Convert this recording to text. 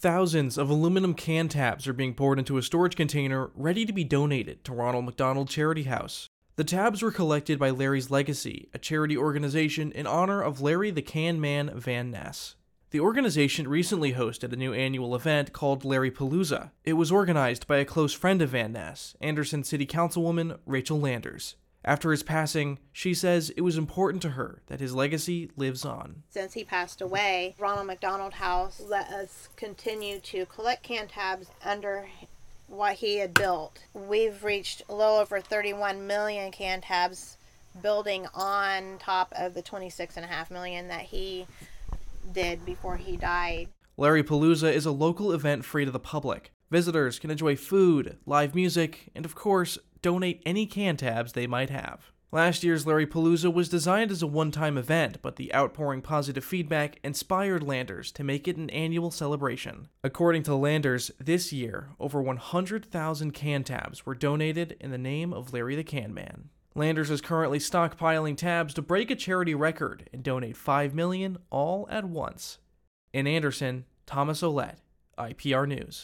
Thousands of aluminum can tabs are being poured into a storage container ready to be donated to Ronald McDonald Charity House. The tabs were collected by Larry's Legacy, a charity organization in honor of Larry the Can Man Van Ness. The organization recently hosted a new annual event called Larry Palooza. It was organized by a close friend of Van Ness, Anderson City Councilwoman Rachel Landers. After his passing, she says it was important to her that his legacy lives on. Since he passed away, Ronald McDonald House let us continue to collect can tabs under what he had built. We've reached a little over 31 million can tabs, building on top of the 26.5 million that he did before he died. Larry Palooza is a local event free to the public. Visitors can enjoy food, live music, and of course, donate any can tabs they might have. Last year's Larry Palooza was designed as a one-time event, but the outpouring positive feedback inspired Landers to make it an annual celebration. According to Landers, this year, over 100,000 can tabs were donated in the name of Larry the Can Man. Landers is currently stockpiling tabs to break a charity record and donate 5 million all at once. In Anderson, Thomas Olette, IPR News.